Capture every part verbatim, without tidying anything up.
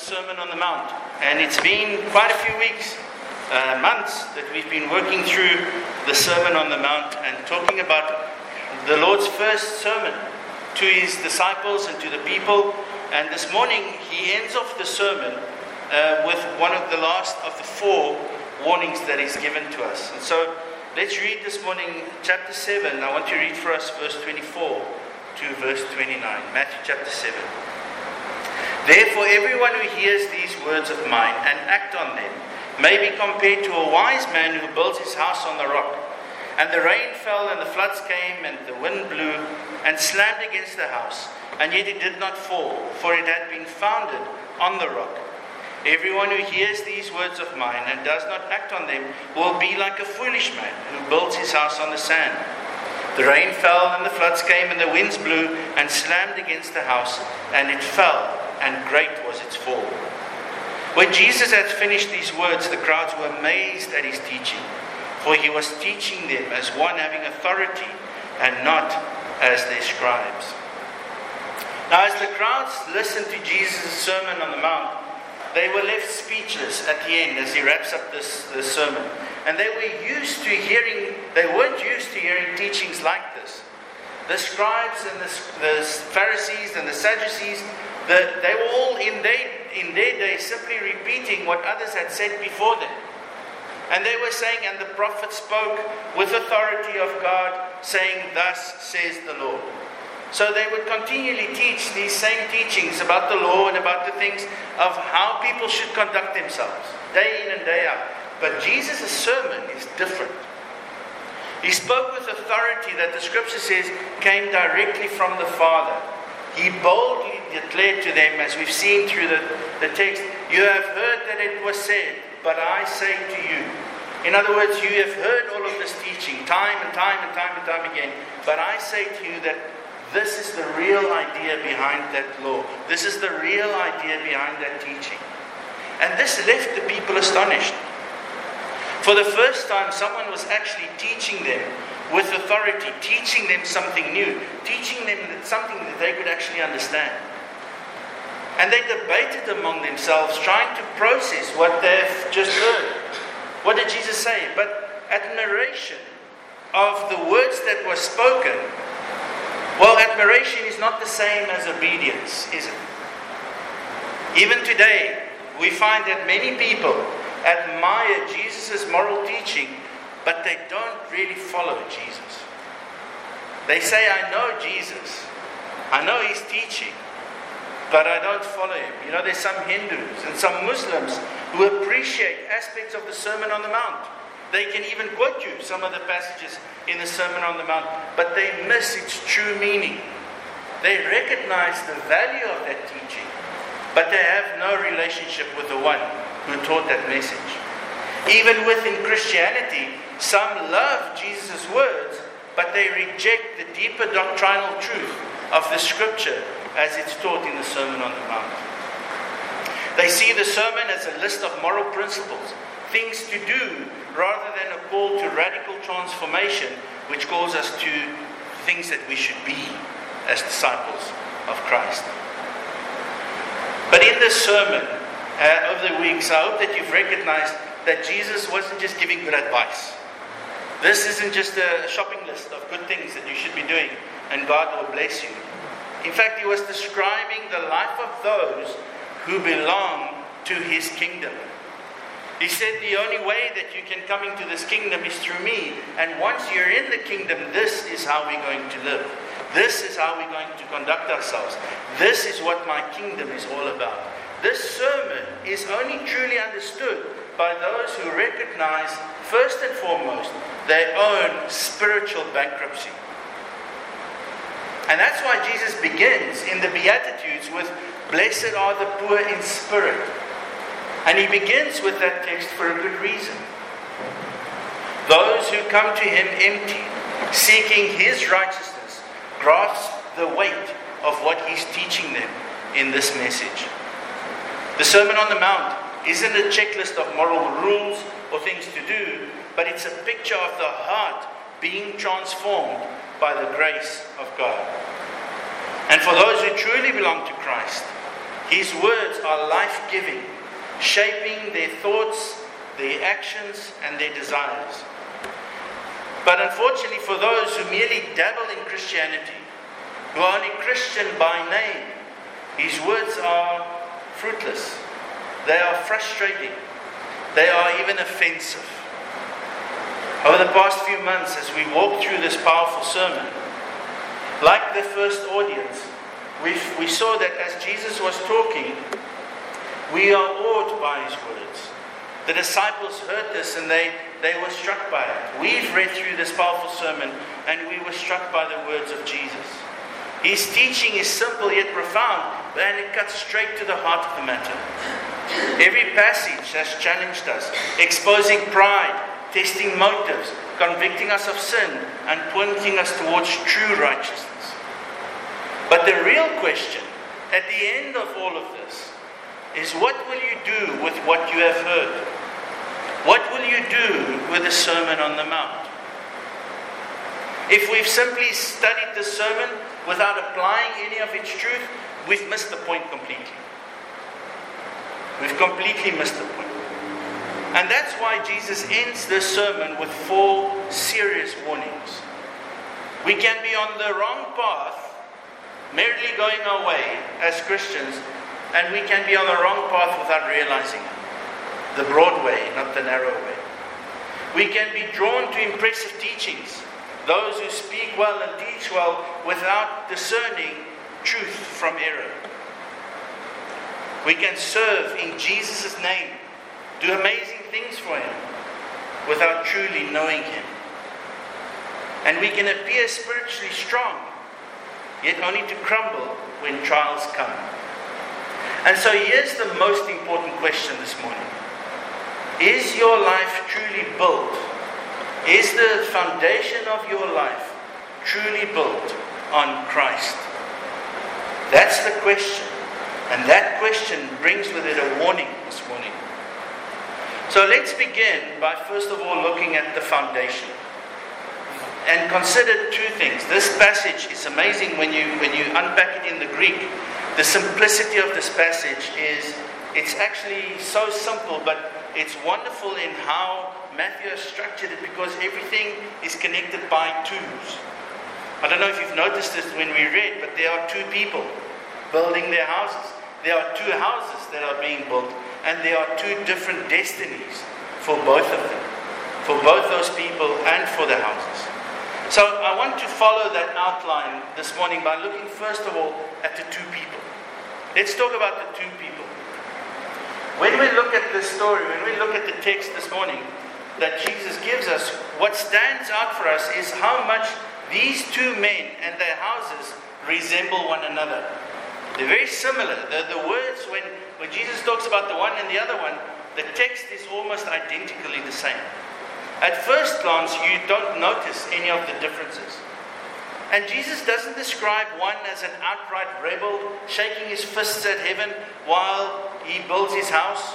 Sermon on the Mount, and it's been quite a few weeks, uh, months that we've been working through the Sermon on the Mount and talking about the Lord's first sermon to his disciples and to the people. And this morning he ends off the sermon uh, with one of the last of the four warnings that he's given to us. And so let's read this morning chapter seven. I want to read for us verse twenty-four to verse twenty-nine. Matthew chapter seven. Therefore everyone who hears these words of mine and act on them may be compared to a wise man who built his house on the rock. And the rain fell, and the floods came, and the wind blew, and slammed against the house. And yet it did not fall, for it had been founded on the rock. Everyone who hears these words of mine and does not act on them will be like a foolish man who built his house on the sand. The rain fell, and the floods came, and the winds blew, and slammed against the house, and it fell, and great was its fall. When Jesus had finished these words, the crowds were amazed at his teaching, for he was teaching them as one having authority and not as their scribes. Now, as the crowds listened to Jesus' Sermon on the Mount, they were left speechless at the end as he wraps up this, this sermon. And they were used to hearing, they weren't used to hearing teachings like this. The scribes and the, the Pharisees and the Sadducees, the, they were all in their, in their day simply repeating what others had said before them. And they were saying, and the prophet spoke with authority of God, saying, thus says the Lord. So they would continually teach these same teachings about the law and about the things of how people should conduct themselves, day in and day out. But Jesus' sermon is different. He spoke with authority that the scripture says came directly from the Father. He boldly declared to them, as we've seen through the, the text, you have heard that it was said, but I say to you. In other words, you have heard all of this teaching time and time and time and time again, but I say to you that this is the real idea behind that law. This is the real idea behind that teaching. And this left the people astonished. For the first time, someone was actually teaching them with authority, teaching them something new, teaching them something that they could actually understand. And they debated among themselves, trying to process what they've just heard. What did Jesus say? But admiration of the words that were spoken, well, admiration is not the same as obedience, is it? Even today, we find that many people admire Jesus' moral teaching, but they don't really follow Jesus. They say, I know Jesus. I know his teaching, but I don't follow him. You know, there's some Hindus and some Muslims who appreciate aspects of the Sermon on the Mount. They can even quote you some of the passages in the Sermon on the Mount, but they miss its true meaning. They recognize the value of that teaching, but they have no relationship with the one who taught that message. Even within Christianity, some love Jesus' words, but they reject the deeper doctrinal truth of the scripture as it's taught in the Sermon on the Mount. They see the sermon as a list of moral principles, things to do, rather than a call to radical transformation, which calls us to things that we should be as disciples of Christ. But in this sermon, uh, over the weeks, I hope that you've recognized that Jesus wasn't just giving good advice. This isn't just a shopping list of good things that you should be doing and God will bless you. In fact, he was describing the life of those who belong to his kingdom. He said the only way that you can come into this kingdom is through me. And once you're in the kingdom, this is how we're going to live. This is how we're going to conduct ourselves. This is what my kingdom is all about. This sermon is only truly understood by those who recognize, first and foremost, their own spiritual bankruptcy. And that's why Jesus begins in the Beatitudes with, blessed are the poor in spirit. And he begins with that text for a good reason. Those who come to him empty, seeking his righteousness, grasp the weight of what he's teaching them in this message. The Sermon on the Mount isn't a checklist of moral rules or things to do, but it's a picture of the heart being transformed by the grace of God. And for those who truly belong to Christ, His words are life-giving, shaping their thoughts, their actions, and their desires. But unfortunately, for those who merely dabble in Christianity, who are only Christian by name, His words are fruitless. They are frustrating. They are even offensive. Over the past few months, as we walked through this powerful sermon, like the first audience, we we saw that as Jesus was talking, we are awed by His words. The disciples heard this and they, they were struck by it. We've read through this powerful sermon and we were struck by the words of Jesus. His teaching is simple yet profound, and it cuts straight to the heart of the matter. Every passage has challenged us, exposing pride, testing motives, convicting us of sin, and pointing us towards true righteousness. But the real question at the end of all of this is, what will you do with what you have heard? What will you do with the Sermon on the Mount? If we've simply studied the sermon without applying any of its truth, we've missed the point completely. We've completely missed the point. And that's why Jesus ends this sermon with four serious warnings. We can be on the wrong path, merely going our way as Christians, and we can be on the wrong path without realizing it. The broad way, not the narrow way. We can be drawn to impressive teachings, those who speak well and teach well without discerning truth from error. We can serve in Jesus' name, do amazing things for Him without truly knowing Him. And we can appear spiritually strong, yet only to crumble when trials come. And so here's the most important question this morning. Is your life truly built? Is the foundation of your life truly built on Christ? That's the question. And that question brings with it a warning this morning. So let's begin by first of all looking at the foundation. And consider two things. This passage is amazing when you when you unpack it in the Greek. The simplicity of this passage is, it's actually so simple, but it's wonderful in how Matthew has structured it, because everything is connected by twos. I don't know if you've noticed this when we read, but there are two people building their houses. There are two houses that are being built, and there are two different destinies for both of them, for both those people and for the houses. So I want to follow that outline this morning by looking first of all at the two people. Let's talk about the two people. When we look at this story, when we look at the text this morning that Jesus gives us, what stands out for us is how much these two men and their houses resemble one another. They're very similar. The, the words, when, when Jesus talks about the one and the other one, the text is almost identically the same. At first glance, you don't notice any of the differences. And Jesus doesn't describe one as an outright rebel, shaking his fists at heaven while he builds his house.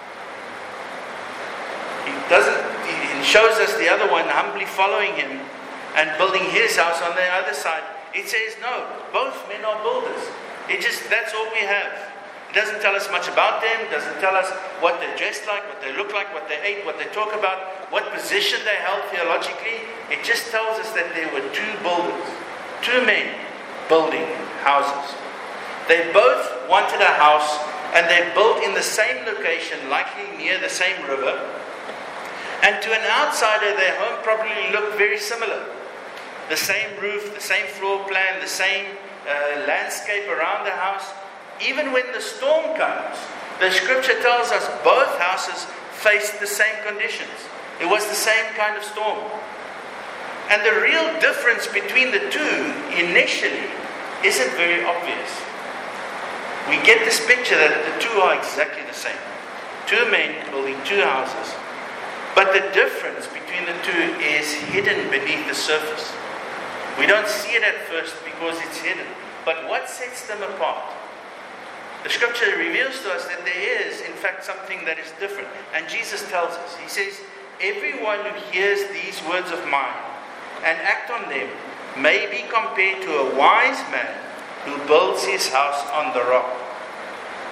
He doesn't. He shows us the other one humbly following him and building his house on the other side. It says, no, both men are builders. It just, that's all we have. It doesn't tell us much about them. It doesn't tell us what they're dressed like, what they look like, what they ate, what they talk about, what position they held theologically. It just tells us that there were two builders, two men building houses. They both wanted a house, and they built in the same location, likely near the same river. And to an outsider, their home probably looked very similar. The same roof, the same floor plan, the same uh, landscape around the house. Even when the storm comes, the scripture tells us both houses faced the same conditions. It was the same kind of storm. And the real difference between the two, initially, isn't very obvious. We get this picture that the two are exactly the same. Two men building two houses. But the difference between the two is hidden beneath the surface. We don't see it at first because it's hidden. But what sets them apart? The scripture reveals to us that there is, in fact, something that is different. And Jesus tells us, He says, everyone who hears these words of mine and act on them may be compared to a wise man who builds his house on the rock.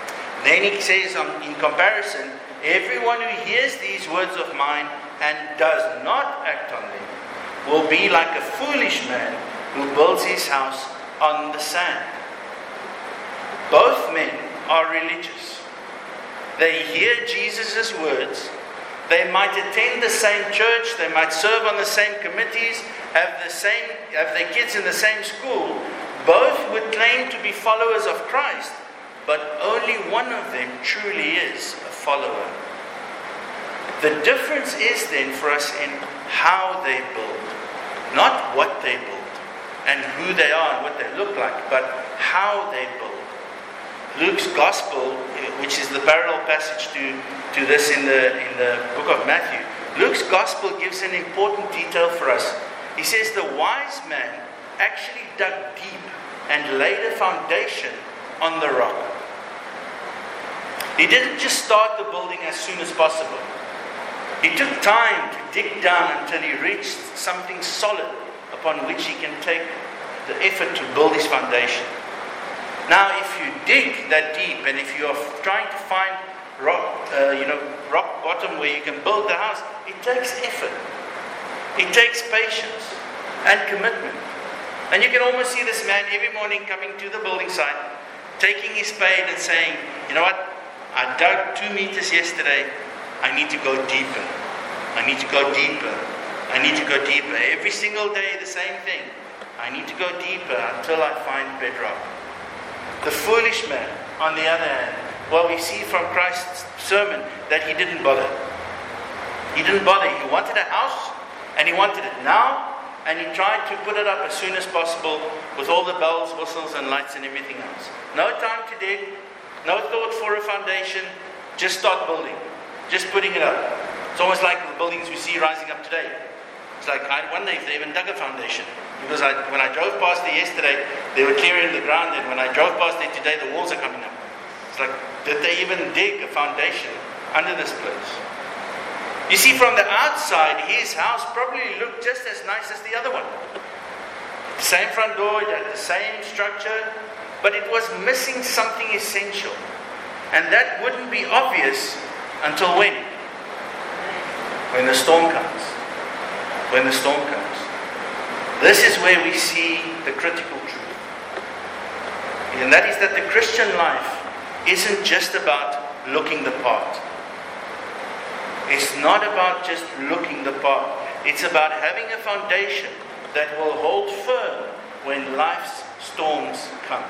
Then he says, um, in comparison, everyone who hears these words of mine and does not act on them will be like a foolish man who builds his house on the sand. Both men are religious. They hear Jesus' words. They might attend the same church. They might serve on the same committees, have the same, have their kids in the same school. Both would claim to be followers of Christ, but only one of them truly is a follower. The difference is then for us in how they build, not what they build and who they are and what they look like, but how they build. Luke's Gospel, which is the parallel passage to, to this in the, in the book of Matthew, Luke's Gospel gives an important detail for us. He says the wise man actually dug deep and laid a foundation on the rock. He didn't just start the building as soon as possible. He took time to dig down until he reached something solid upon which he can take the effort to build his foundation. Now, if you dig that deep, and if you are trying to find rock, uh, you know, rock bottom where you can build the house, it takes effort. It takes patience and commitment. And you can almost see this man every morning coming to the building site, taking his spade and saying, you know what, I dug two meters yesterday, I need to go deeper. I need to go deeper. I need to go deeper. Every single day the same thing. I need to go deeper until I find bedrock. The foolish man, on the other hand, well, we see from Christ's sermon that he didn't bother. He didn't bother. He wanted a house, and he wanted it now, and he tried to put it up as soon as possible with all the bells, whistles, and lights and everything else. No time to dig, no thought for a foundation, just start building, just putting it up. It's almost like the buildings we see rising up today. It's like, I wonder if they even dug a foundation. Because I, when I drove past there yesterday, they were clearing the ground, and when I drove past there today, the walls are coming up. It's like, did they even dig a foundation under this place? You see, from the outside, his house probably looked just as nice as the other one. Same front door, it had the same structure, but it was missing something essential. And that wouldn't be obvious until when? When the storm comes. When the storm comes. This is where we see the critical truth. And that is that the Christian life isn't just about looking the part. It's not about just looking the part. It's about having a foundation that will hold firm when life's storms come.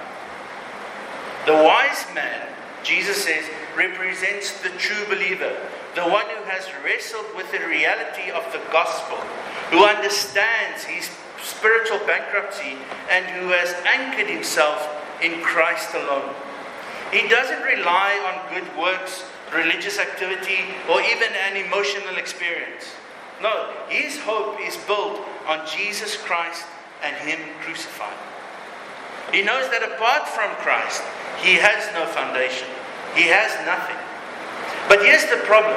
The wise man, Jesus says, represents the true believer, the one who has wrestled with the reality of the gospel, who understands his spiritual bankruptcy, and who has anchored himself in Christ alone. He doesn't rely on good works, religious activity, or even an emotional experience. No, his hope is built on Jesus Christ and Him crucified. He knows that apart from Christ, he has no foundation. He has nothing. But here's the problem.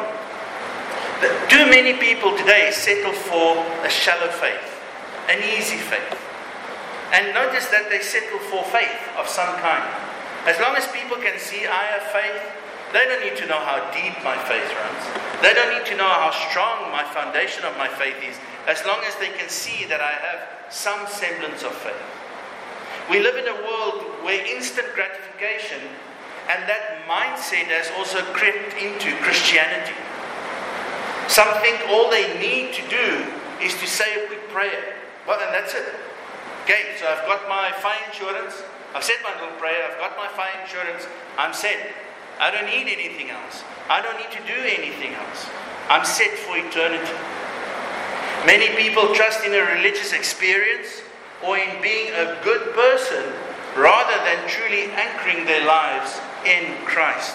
Too many people today settle for a shallow faith, an easy faith. And notice that they settle for faith of some kind. As long as people can see I have faith, they don't need to know how deep my faith runs. They don't need to know how strong my foundation of my faith is, as long as they can see that I have some semblance of faith. We live in a world where instant gratification and that mindset has also crept into Christianity. Some think all they need to do is to say a quick prayer. Well, and that's it. Okay, so I've got my fire insurance. I've said my little prayer. I've got my fire insurance. I'm set. I don't need anything else. I don't need to do anything else. I'm set for eternity. Many people trust in a religious experience or in being a good person rather than truly anchoring their lives in Christ.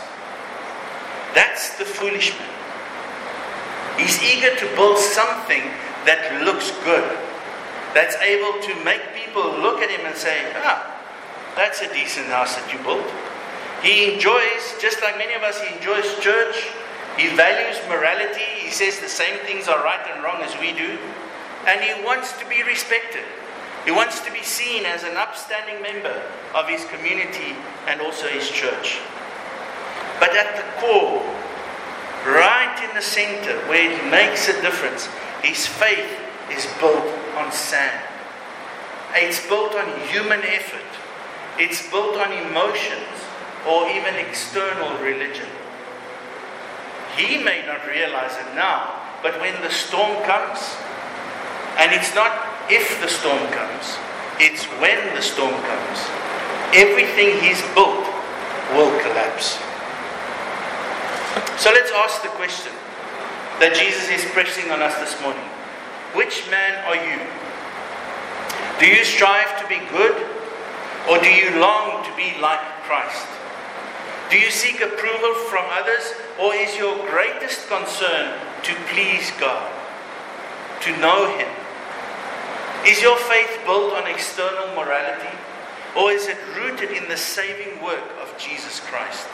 That's the foolish man. He's eager to build something that looks good, that's able to make people look at him and say, ah, that's a decent house that you built. He enjoys, just like many of us, he enjoys church. He values morality. He says the same things are right and wrong as we do. And he wants to be respected. He wants to be seen as an upstanding member of his community and also his church. But at the core, right in the center, where it makes a difference, his faith is built on sand. It's built on human effort. It's built on emotions or even external religion. He may not realize it now, but when the storm comes, and it's not if the storm comes, it's when the storm comes, everything he's built will collapse. So let's ask the question that Jesus is pressing on us this morning. Which man are you? Do you strive to be good, or do you long to be like Christ? Do you seek approval from others, or is your greatest concern to please God, to know Him? Is your faith built on external morality, or is it rooted in the saving work of Jesus Christ?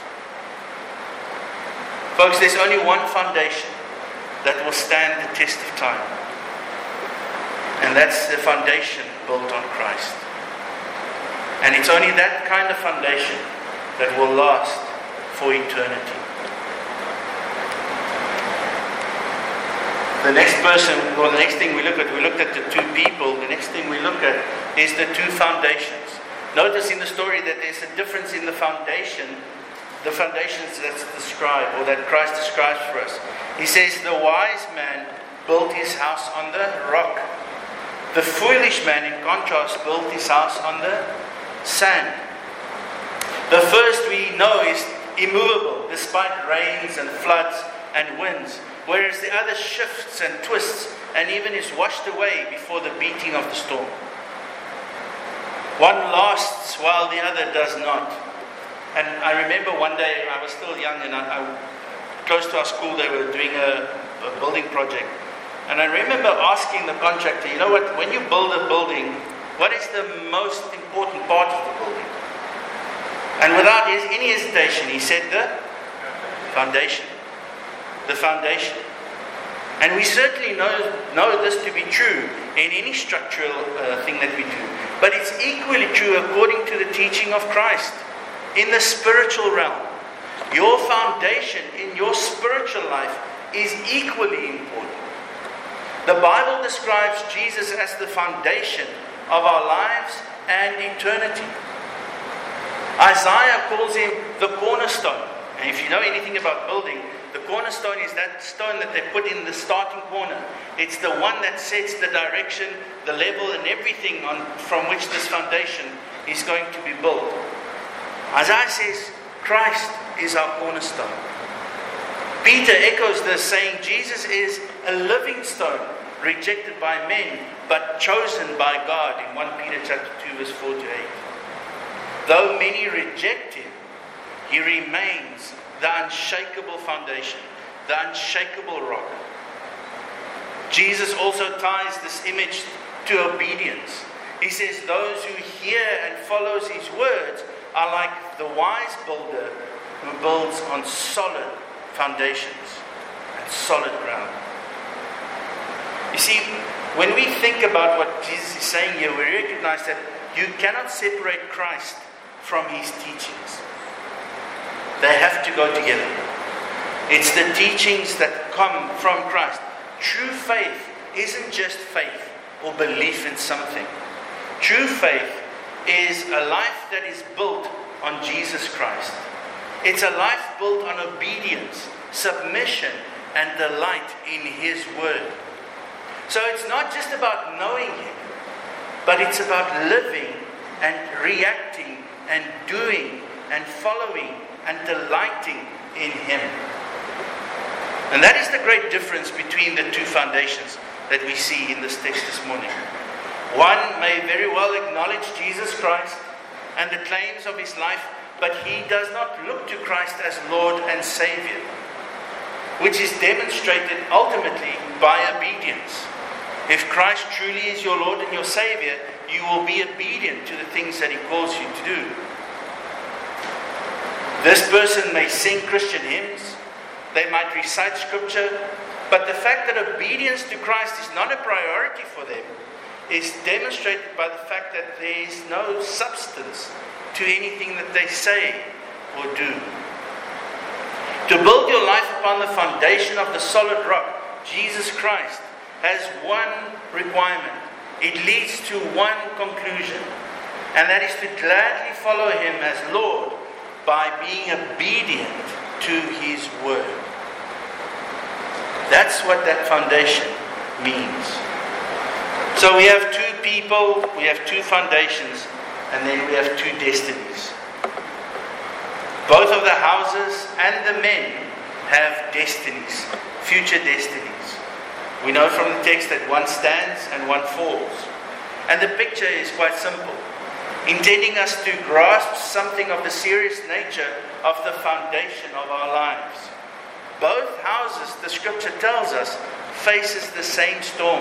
Folks, there's only one foundation that will stand the test of time, and that's the foundation built on Christ. And it's only that kind of foundation that will last for eternity. The next person, or the next thing we look at, we looked at the two people. The next thing we look at is the two foundations. Notice in the story that there's a difference in the foundation, the foundations that's described, or that Christ describes for us. He says, the wise man built his house on the rock. The foolish man, in contrast, built his house on the sand. The first we know is immovable despite rains and floods and winds, whereas the other shifts and twists and even is washed away before the beating of the storm. One lasts while the other does not. And I remember one day, I was still young, and I, I close to our school, they were doing a, a building project. And I remember asking the contractor, you know what, when you build a building, what is the most important part of the building? And without his, any hesitation, he said the foundation. The foundation. And we certainly know, know this to be true in any structural uh, thing that we do. But it's equally true according to the teaching of Christ. In the spiritual realm, your foundation in your spiritual life is equally important. The Bible describes Jesus as the foundation of our lives and eternity. Isaiah calls him the cornerstone. And if you know anything about building, the cornerstone is that stone that they put in the starting corner. It's the one that sets the direction, the level, and everything on from which this foundation is going to be built. Isaiah says, Christ is our cornerstone. Peter echoes this, saying, Jesus is a living stone, rejected by men, but chosen by God, in First Peter chapter two, verse four to eight. Though many reject him, he remains the unshakable foundation, the unshakable rock. Jesus also ties this image to obedience. He says, those who hear and follows his words are like the wise builder who builds on solid foundations and solid ground. You see, when we think about what Jesus is saying here, we recognize that you cannot separate Christ from his teachings. They have to go together. It's the teachings that come from Christ. True faith isn't just faith or belief in something. True faith is a life that is built on Jesus Christ. It's a life built on obedience, submission, and delight in his word. So it's not just about knowing him, but it's about living and reacting and doing and following and delighting in him. And that is the great difference between the two foundations that we see in this text this morning. One may very well acknowledge Jesus Christ and the claims of his life, but he does not look to Christ as Lord and Savior, which is demonstrated ultimately by obedience. If Christ truly is your Lord and your Savior, you will be obedient to the things that he calls you to do. This person may sing Christian hymns, they might recite scripture, but the fact that obedience to Christ is not a priority for them is demonstrated by the fact that there is no substance to anything that they say or do. To build your life upon the foundation of the solid rock, Jesus Christ, has one requirement. It leads to one conclusion, and that is to gladly follow Him as Lord by being obedient to His word. That's what that foundation means. So we have two people, we have two foundations, and then we have two destinies. Both of the houses and the men have destinies, future destinies. We know from the text that one stands and one falls. And the picture is quite simple, intending us to grasp something of the serious nature of the foundation of our lives. Both houses, the scripture tells us, faces the same storm.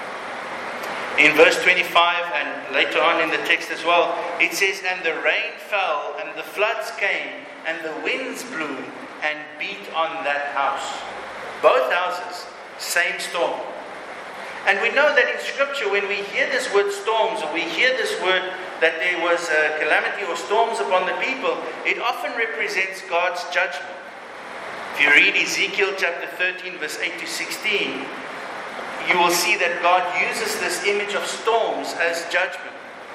In verse twenty-five and later on in the text as well, it says, "And the rain fell, and the floods came, and the winds blew and beat on that house." Both houses, same storm. And we know that in scripture, when we hear this word storms, or we hear this word that there was a calamity or storms upon the people, it often represents God's judgment. If you read Ezekiel chapter thirteen, verse eight to sixteen, you will see that God uses this image of storms as judgment.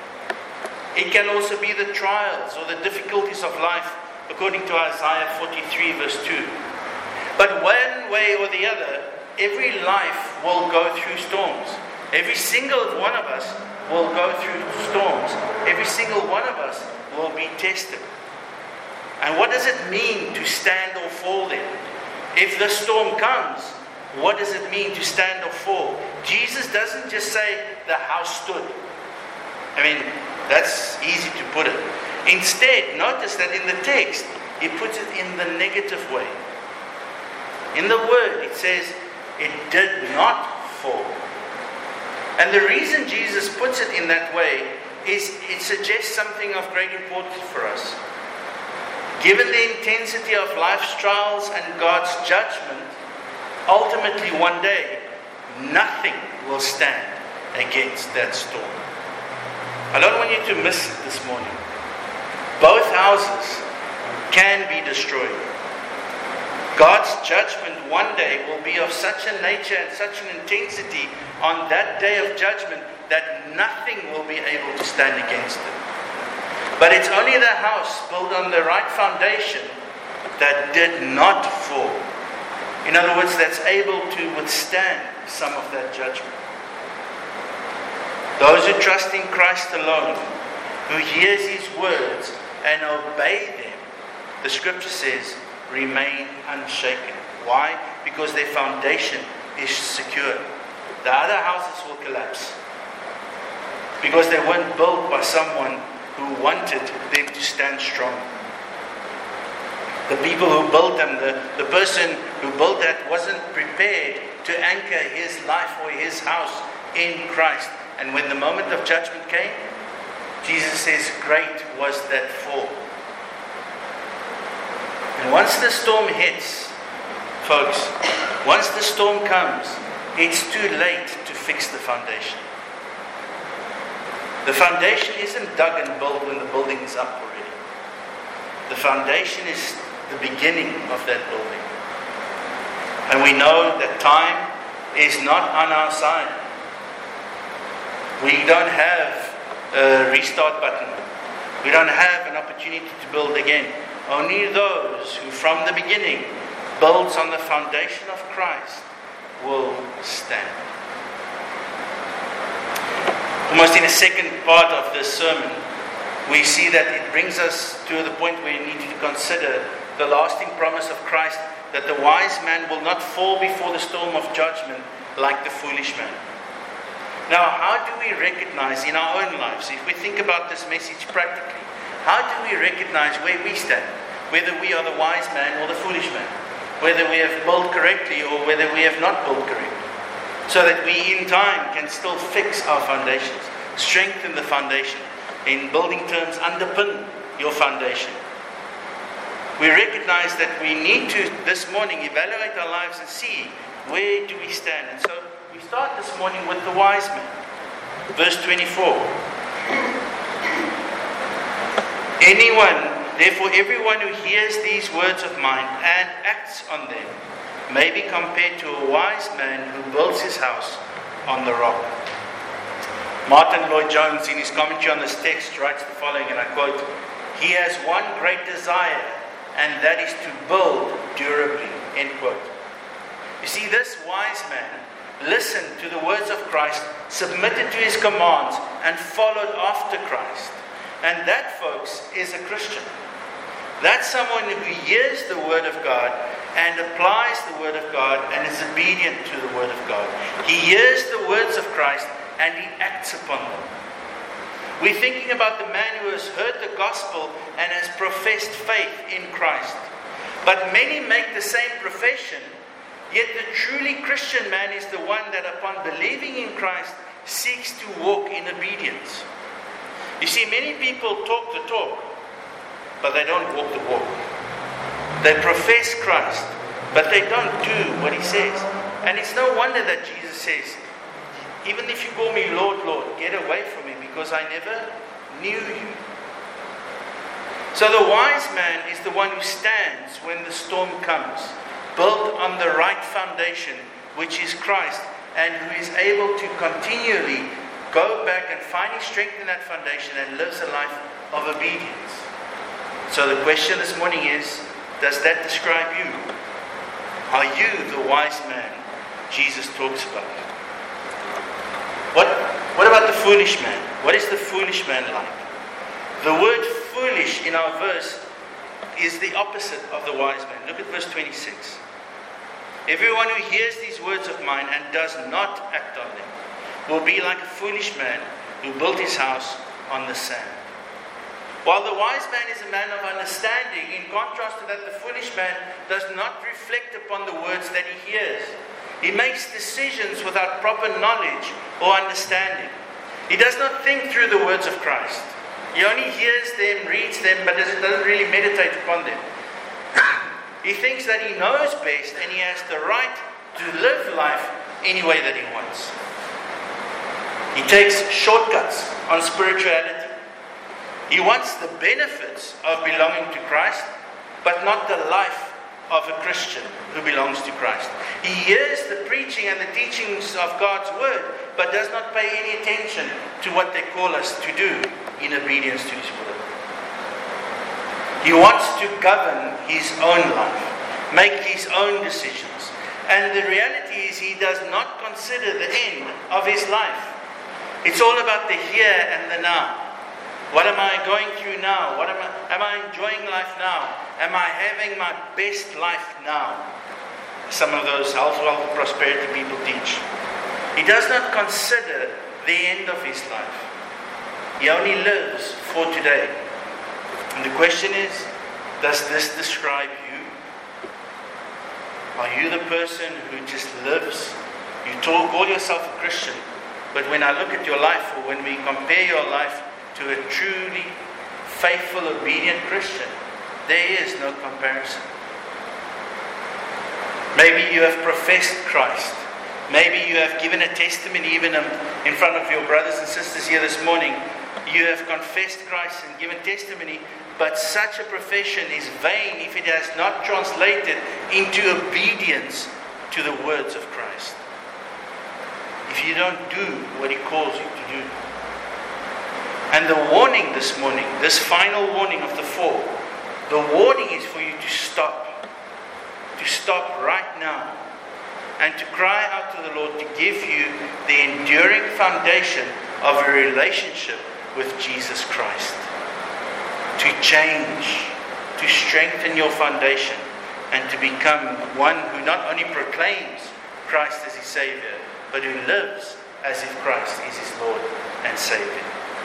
It can also be the trials or the difficulties of life, according to Isaiah forty-three, verse two. But one way or the other, every life will go through storms. Every single one of us will go through storms. Every single one of us will be tested. And what does it mean to stand or fall then? If the storm comes, what does it mean to stand or fall? Jesus doesn't just say the house stood. I mean, that's easy to put it. Instead, notice that in the text, he puts it in the negative way. In the word, it says, it did not fall. And the reason Jesus puts it in that way is it suggests something of great importance for us. Given the intensity of life's trials and God's judgment, ultimately one day, nothing will stand against that storm. I don't want you to miss it this morning. Both houses can be destroyed. God's judgment one day will be of such a nature and such an intensity on that day of judgment that nothing will be able to stand against it. But it's only the house built on the right foundation that did not fall. In other words, that's able to withstand some of that judgment. Those who trust in Christ alone, who hears His words and obey them, the scripture says, remain unshaken. Why? Because their foundation is secure. The other houses will collapse because they weren't built by someone who wanted them to stand strong. The people who built them, the, the person who built that wasn't prepared to anchor his life or his house in Christ. And when the moment of judgment came, Jesus says, great was that fall. And once the storm hits, folks, once the storm comes, it's too late to fix the foundation. The foundation isn't dug and built when the building is up already. The foundation is the beginning of that building. And we know that time is not on our side. We don't have a restart button. We don't have an opportunity to build again. Only those who from the beginning builds on the foundation of Christ will stand. Almost in the second part of this sermon, we see that it brings us to the point where we need to consider the lasting promise of Christ that the wise man will not fall before the storm of judgment like the foolish man. Now, how do we recognize in our own lives, if we think about this message practically, how do we recognize where we stand? Whether we are the wise man or the foolish man. Whether we have built correctly or whether we have not built correctly. So that we in time can still fix our foundations. Strengthen the foundation. In building terms, underpin your foundation. We recognize that we need to, this morning, evaluate our lives and see where do we stand. And so we start this morning with the wise man. Verse twenty-four. Anyone Therefore, everyone who hears these words of mine and acts on them may be compared to a wise man who builds his house on the rock. Martin Lloyd-Jones, in his commentary on this text, writes the following, and I quote, "He has one great desire, and that is to build durably." End quote. You see, this wise man listened to the words of Christ, submitted to his commands, and followed after Christ. And that, folks, is a Christian. That's someone who hears the Word of God and applies the Word of God and is obedient to the Word of God. He hears the words of Christ and he acts upon them. We're thinking about the man who has heard the gospel and has professed faith in Christ. But many make the same profession, yet the truly Christian man is the one that upon believing in Christ seeks to walk in obedience. You see, many people talk the talk, but they don't walk the walk. They profess Christ, but they don't do what he says. And it's no wonder that Jesus says, even if you call me Lord, Lord, get away from me, because I never knew you. So the wise man is the one who stands when the storm comes, built on the right foundation, which is Christ, and who is able to continually go back and find his strength in that foundation and lives a life of obedience. So the question this morning is, does that describe you? Are you the wise man Jesus talks about? What, what about the foolish man? What is the foolish man like? The word foolish in our verse is the opposite of the wise man. Look at verse twenty-six. Everyone who hears these words of mine and does not act on them will be like a foolish man who built his house on the sand. While the wise man is a man of understanding, in contrast to that, the foolish man does not reflect upon the words that he hears. He makes decisions without proper knowledge or understanding. He does not think through the words of Christ. He only hears them, reads them, but doesn't really meditate upon them. He thinks that he knows best and he has the right to live life any way that he wants. He takes shortcuts on spirituality. He wants the benefits of belonging to Christ, but not the life of a Christian who belongs to Christ. He hears the preaching and the teachings of God's Word, but does not pay any attention to what they call us to do in obedience to His Word. He wants to govern his own life, make his own decisions. And the reality is he does not consider the end of his life. It's all about the here and the now. What am I going through now? What am I, am I enjoying life now? Am I having my best life now? Some of those health, wealth, and prosperity people teach. He does not consider the end of his life. He only lives for today. And the question is, does this describe you? Are you the person who just lives? You talk, call yourself a Christian, but when I look at your life, or when we compare your life to a truly faithful, obedient Christian, there is no comparison. Maybe you have professed Christ. Maybe you have given a testimony even in front of your brothers and sisters here this morning. You have confessed Christ and given testimony, but such a profession is vain if it has not translated into obedience to the words of Christ. If you don't do what He calls you to do. And the warning this morning, this final warning of the four, the warning is for you to stop. To stop right now. And to cry out to the Lord to give you the enduring foundation of a relationship with Jesus Christ. To change, to strengthen your foundation, and to become one who not only proclaims Christ as his Savior, but who lives as if Christ is his Lord and Savior.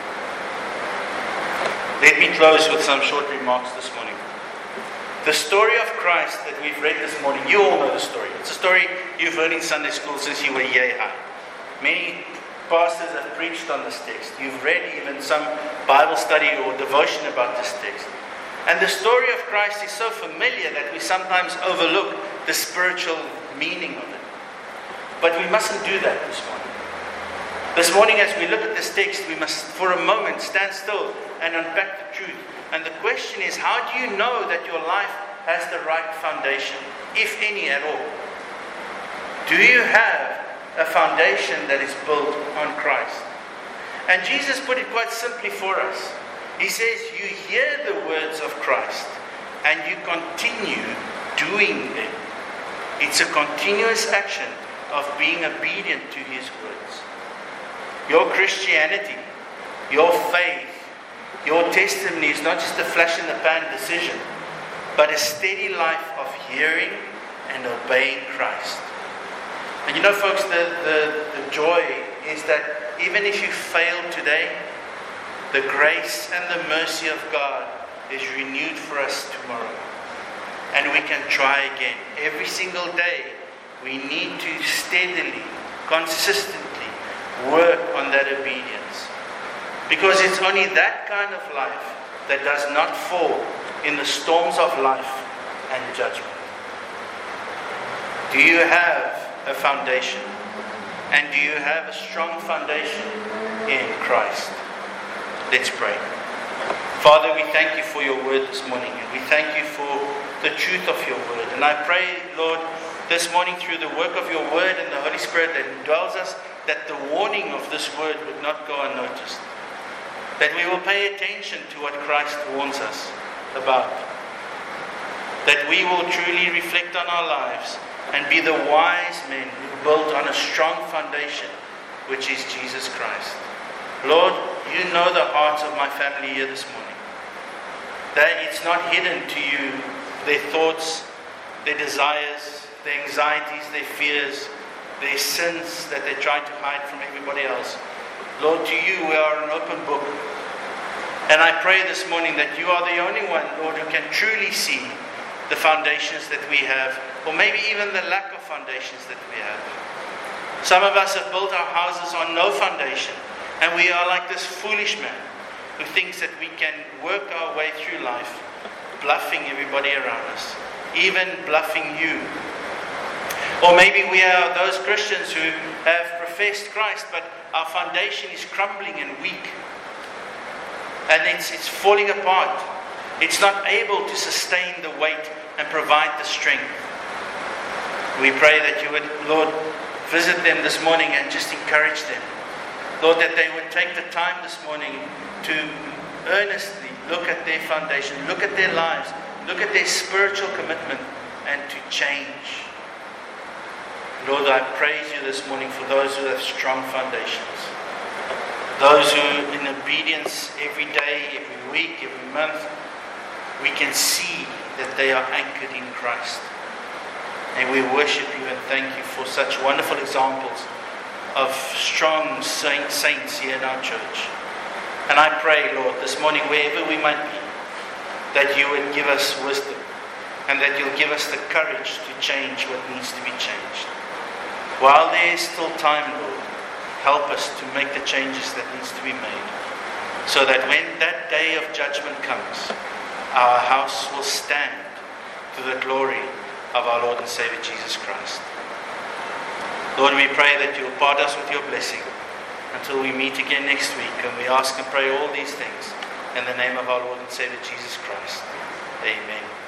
Let me close with some short remarks this morning. The story of Christ that we've read this morning, you all know the story. It's a story you've heard in Sunday school since you were yay high. Many pastors have preached on this text. You've read even some Bible study or devotion about this text. And the story of Christ is so familiar that we sometimes overlook the spiritual meaning of it. But we mustn't do that this morning. This morning as we look at this text, we must for a moment stand still and unpack the truth And the question is, how do you know that your life has the right foundation, if any at all? Do you have a foundation that is built on Christ? And Jesus put it quite simply for us. He says, you hear the words of Christ and you continue doing them. It's a continuous action of being obedient to His words. Your Christianity, your faith, your testimony is not just a flash in the pan decision, but a steady life of hearing and obeying Christ. And you know, folks, the, the, the joy is that even if you fail today, the grace and the mercy of God is renewed for us tomorrow. And we can try again. Every single day, we need to steadily, consistently work on that obedience. Because it's only that kind of life that does not fall in the storms of life and judgment. Do you have a foundation? And do you have a strong foundation in Christ? Let's pray. Father, we thank you for your word this morning, and we thank you for the truth of your word. And I pray, Lord, this morning through the work of your word and the Holy Spirit that indwells us, that the warning of this word would not go unnoticed. That we will pay attention to what Christ warns us about. That we will truly reflect on our lives and be the wise men who built on a strong foundation, which is Jesus Christ. Lord, you know the hearts of my family here this morning. That it's not hidden to you, their thoughts, their desires, their anxieties, their fears, their sins that they try to hide from everybody else. Lord, to you we are an open book. And I pray this morning that you are the only one, Lord, who can truly see the foundations that we have, or maybe even the lack of foundations that we have. Some of us have built our houses on no foundation, and we are like this foolish man who thinks that we can work our way through life, bluffing everybody around us, even bluffing you. Or maybe we are those Christians who have professed Christ, but our foundation is crumbling and weak. And it's, it's falling apart. It's not able to sustain the weight and provide the strength. We pray that you would, Lord, visit them this morning and just encourage them. Lord, that they would take the time this morning to earnestly look at their foundation, look at their lives, look at their spiritual commitment, and to change. Lord, I praise you this morning for those who have strong foundations. Those who, in obedience every day, every week, every month, we can see that they are anchored in Christ. And we worship you and thank you for such wonderful examples of strong saints here in our church. And I pray, Lord, this morning, wherever we might be, that you would give us wisdom and that you'll give us the courage to change what needs to be changed. While there is still time, Lord, help us to make the changes that needs to be made, so that when that day of judgment comes, our house will stand to the glory of our Lord and Savior Jesus Christ. Lord, we pray that you'll part us with your blessing until we meet again next week, and we ask and pray all these things in the name of our Lord and Savior Jesus Christ. Amen.